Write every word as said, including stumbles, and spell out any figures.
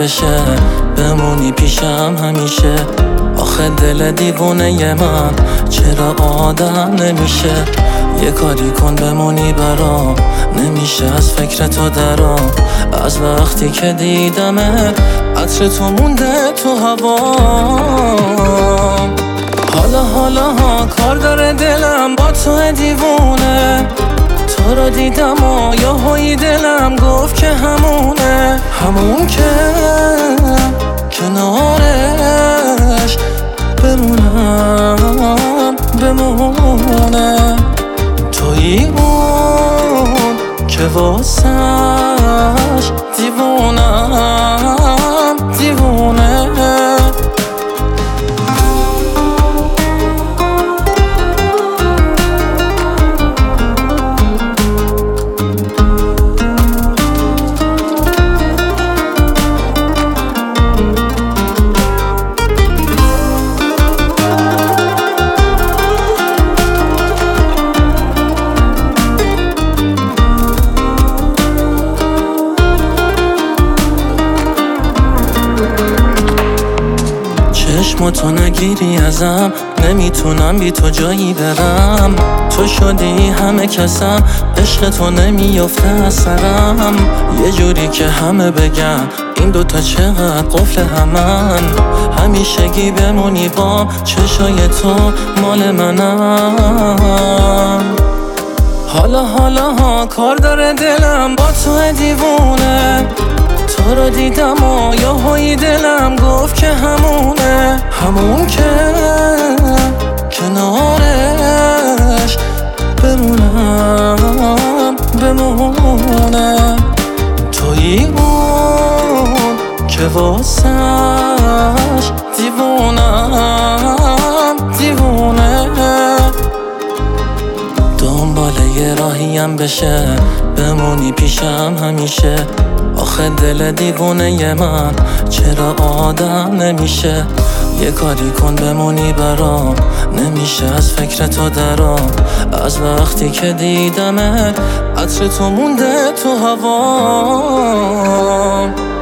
بشه، بمونی پیشم همیشه. آخه دل دیوونه من چرا آدم نمیشه؟ یه کاری کن بمونی برام، نمیشه از فکر تو درام. از وقتی که دیدمه عطر تو مونده تو هوام. حالا حالا ها کار داره دلم با تو دیوونه، تو رو دیدم و یاهویی دلم گفت که همونه، همون که کنارش بمونم بمونه. تویی اون که واسش دیوونم دیوونه. چشم تو نگیری ازم، نمیتونم بی تو جایی برم. تو شدی همه کسم، عشق تو نمیافته از سرم. یه جوری که همه بگن این دوتا چقدر قفل همن. همیشگی بمونی بام، چشای تو مال منم. حالا حالا ها کار داره دلم با تو دیوونه، تو رو دیدم و یاهویی دلم گفت که همونه، همون که کنارش بمونم بمونه. تویی اون که واسش دیوونم دیوونه. دنبال یه راهیم بشه، بمونی پیشم همیشه. آخه دل دیوونه من چرا آدم نمیشه؟ یه کاری کن بمونی برام، نمیشه از فکر تو درام. از وقتی که دیدمه عطر تو مونده تو هوام.